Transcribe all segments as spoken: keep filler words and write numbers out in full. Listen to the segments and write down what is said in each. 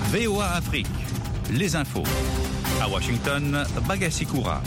V O A Afrique, les infos. À Washington, Bagassi Koura.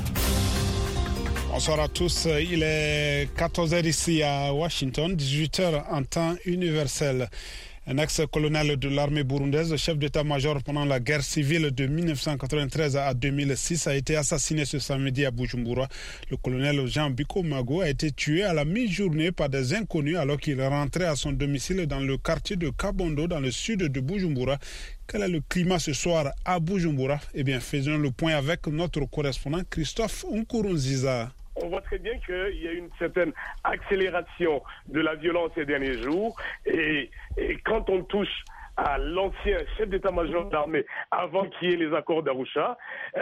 Bonsoir à tous, il est quatorze heures ici à Washington, dix-huit heures en temps universel. Un ex-colonel de l'armée burundaise, chef d'état-major pendant la guerre civile de mille neuf cent quatre-vingt-treize à deux mille six, a été assassiné ce samedi à Bujumbura. Le colonel Jean Bikomagu a été tué à la mi-journée par des inconnus alors qu'il rentrait à son domicile dans le quartier de Kabondo, dans le sud de Bujumbura. Quel est le climat ce soir à Bujumbura? Eh bien, faisons le point avec notre correspondant Christophe Nkurunziza. On voit très bien qu'il y a une certaine accélération de la violence ces derniers jours. Et, et quand on touche à l'ancien chef d'état-major de l'armée, avant qu'il y ait les accords d'Arusha,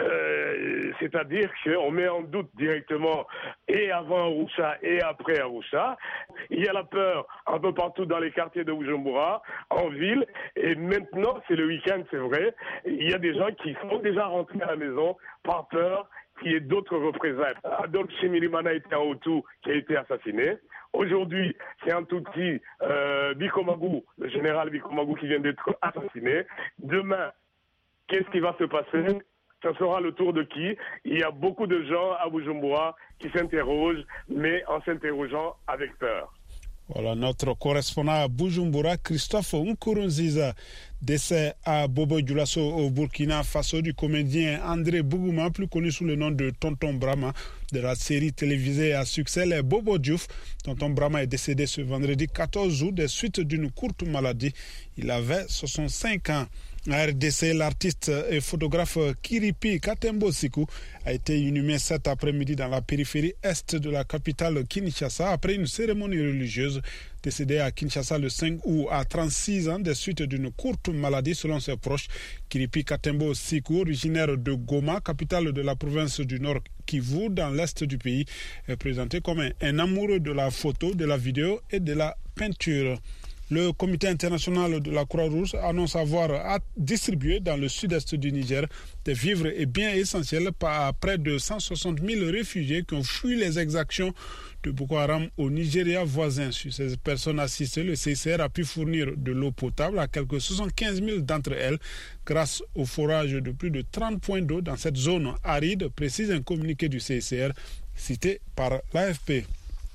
euh, c'est-à-dire qu'on met en doute directement et avant Arusha et après Arusha. Il y a la peur un peu partout dans les quartiers de Bujumbura, en ville, et maintenant, c'est le week-end, c'est vrai, il y a des gens qui sont déjà rentrés à la maison par peur qu'il y ait d'autres représailles. Adolphe Chimirimana était un Hutu qui a été assassiné. Aujourd'hui, c'est un Tutsi, euh, Bikomagu, le général Bikomagu qui vient d'être assassiné. Demain, qu'est-ce qui va se passer? Ça sera le tour de qui? Il y a beaucoup de gens à Bujumbura qui s'interrogent, mais en s'interrogeant avec peur. Voilà notre correspondant à Bujumbura, Christophe Nkurunziza. Décès à Bobo Dioulasso au Burkina Faso du comédien André Bougouma, plus connu sous le nom de Tonton Brahma, de la série télévisée à succès Les Bobo Diouf. Tonton Brahma est décédé ce vendredi quatorze août des suites d'une courte maladie. Il avait soixante-cinq ans. À R D C, l'artiste et photographe Kiripi Katembo Siku a été inhumé cet après-midi dans la périphérie est de la capitale Kinshasa après une cérémonie religieuse. Décédé à Kinshasa le cinq août à trente-six ans des suites d'une courte maladie selon ses proches. Kiripi Katembo Siku, originaire de Goma, capitale de la province du Nord Kivu, dans l'est du pays, est présenté comme un, un amoureux de la photo, de la vidéo et de la peinture. Le comité international de la Croix-Rouge annonce avoir distribué dans le sud-est du Niger des vivres et biens essentiels à près de cent soixante mille réfugiés qui ont fui les exactions de Boko Haram au Nigeria voisin. Sur ces personnes assistées, le C I C R a pu fournir de l'eau potable à quelques soixante-quinze mille d'entre elles grâce au forage de plus de trente points d'eau dans cette zone aride, précise un communiqué du C I C R cité par l'A F P.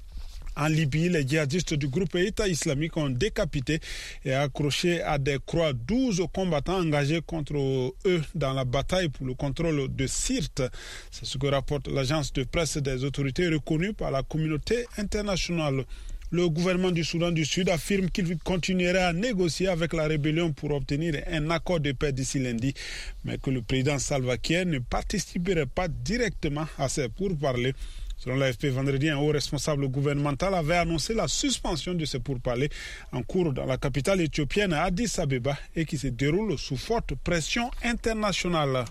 En Libye, les djihadistes du groupe État islamique ont décapité et accroché à des croix douze combattants engagés contre eux dans la bataille pour le contrôle de Sirte. C'est ce que rapporte l'agence de presse des autorités reconnues par la communauté internationale. Le gouvernement du Soudan du Sud affirme qu'il continuera à négocier avec la rébellion pour obtenir un accord de paix d'ici lundi, mais que le président Salva Kiir ne participerait pas directement à ces pourparlers. Selon l'A F P, vendredi, un haut responsable gouvernemental avait annoncé la suspension de ces pourparlers en cours dans la capitale éthiopienne Addis Abeba et qui se déroule sous forte pression internationale.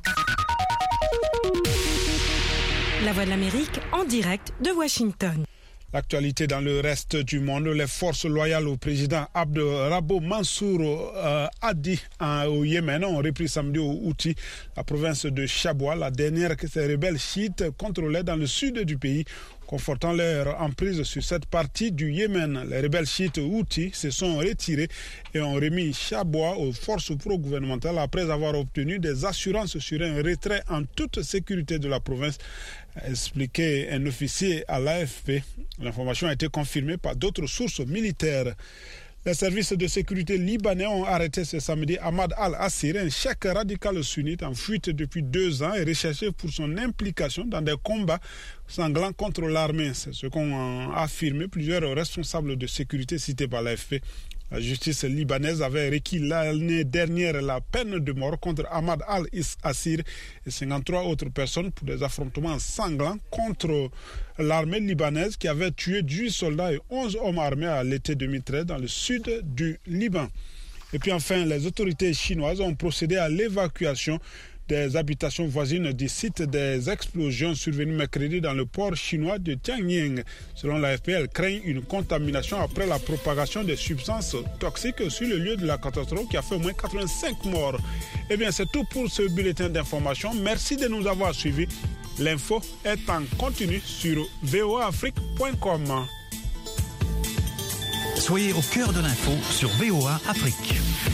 La Voix de l'Amérique en direct de Washington. L'actualité dans le reste du monde, les forces loyales au président Abd Rabo Mansour euh, Hadi hein, au Yémen ont repris samedi au Houthi, la province de Chabois, la dernière que ces rebelles chiites contrôlaient dans le sud du pays, confortant leur emprise sur cette partie du Yémen. Les rebelles chiites Houthis se sont retirés et ont remis Chabois aux forces pro-gouvernementales après avoir obtenu des assurances sur un retrait en toute sécurité de la province, a expliqué un officier à l'A F P. L'information a été confirmée par d'autres sources militaires. Les services de sécurité libanais ont arrêté ce samedi Ahmad al-Assir, un cheikh radical sunnite en fuite depuis deux ans et recherché pour son implication dans des combats sanglants contre l'armée. C'est ce qu'ont affirmé plusieurs responsables de sécurité cités par l'A F P. La justice libanaise avait requis l'année dernière la peine de mort contre Ahmad al-Assir et cinquante-trois autres personnes pour des affrontements sanglants contre l'armée libanaise qui avait tué dix-huit soldats et onze hommes armés à l'été deux mille treize dans le sud du Liban. Et puis enfin, les autorités chinoises ont procédé à l'évacuation des habitations voisines du site des explosions survenues mercredi dans le port chinois de Tianying. Selon l'A F P, elle craint une contamination après la propagation des substances toxiques sur le lieu de la catastrophe qui a fait au moins quatre-vingt-cinq morts. Eh bien, c'est tout pour ce bulletin d'information. Merci de nous avoir suivis. L'info est en continu sur v o a afrique point com. Soyez au cœur de l'info sur V O A Afrique.